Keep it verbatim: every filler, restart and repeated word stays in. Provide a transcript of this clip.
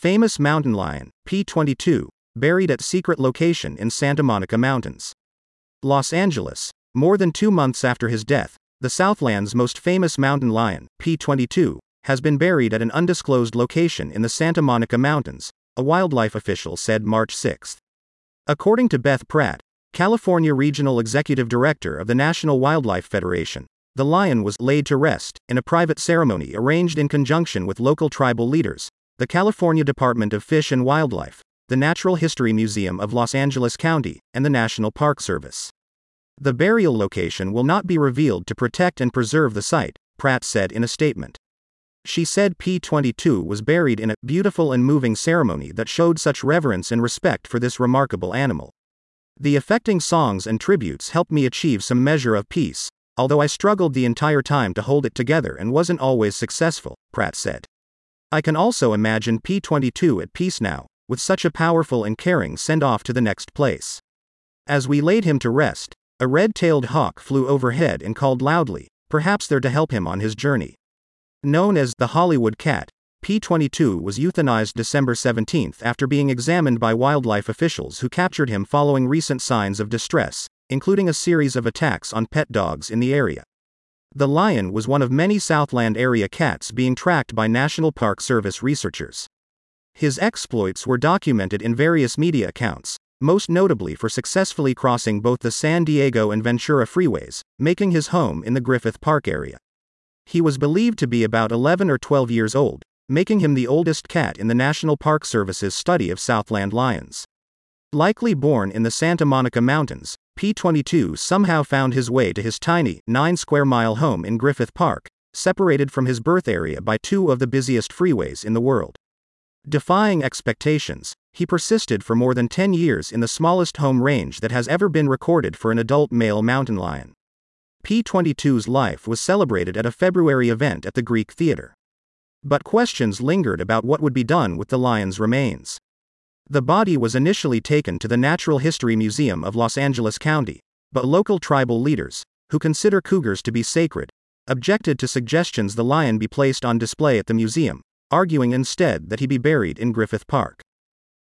Famous mountain lion, P twenty-two, buried at secret location in Santa Monica Mountains. Los Angeles. More than two months after his death, the Southland's most famous mountain lion, P twenty-two, has been buried at an undisclosed location in the Santa Monica Mountains, a wildlife official said March sixth. According to Beth Pratt, California Regional Executive Director of the National Wildlife Federation, the lion was laid to rest in a private ceremony arranged in conjunction with local tribal leaders, the California Department of Fish and Wildlife, the Natural History Museum of Los Angeles County, and the National Park Service. The burial location will not be revealed to protect and preserve the site, Pratt said in a statement. She said P twenty-two was buried in a beautiful and moving ceremony that showed such reverence and respect for this remarkable animal. The affecting songs and tributes helped me achieve some measure of peace, although I struggled the entire time to hold it together and wasn't always successful, Pratt said. I can also imagine P twenty-two at peace now, with such a powerful and caring send-off to the next place. As we laid him to rest, a red-tailed hawk flew overhead and called loudly, perhaps there to help him on his journey. Known as the Hollywood cat, P twenty-two was euthanized December seventeenth after being examined by wildlife officials who captured him following recent signs of distress, including a series of attacks on pet dogs in the area. The lion was one of many Southland area cats being tracked by National Park Service researchers. His exploits were documented in various media accounts, most notably for successfully crossing both the San Diego and Ventura freeways, making his home in the Griffith Park area. He was believed to be about eleven or twelve years old, making him the oldest cat in the National Park Service's study of Southland lions. Likely born in the Santa Monica Mountains, P twenty-two somehow found his way to his tiny, nine square mile home in Griffith Park, separated from his birth area by two of the busiest freeways in the world. Defying expectations, he persisted for more than ten years in the smallest home range that has ever been recorded for an adult male mountain lion. P twenty-two's life was celebrated at a February event at the Greek Theater. But questions lingered about what would be done with the lion's remains. The body was initially taken to the Natural History Museum of Los Angeles County, but local tribal leaders, who consider cougars to be sacred, objected to suggestions the lion be placed on display at the museum, arguing instead that he be buried in Griffith Park.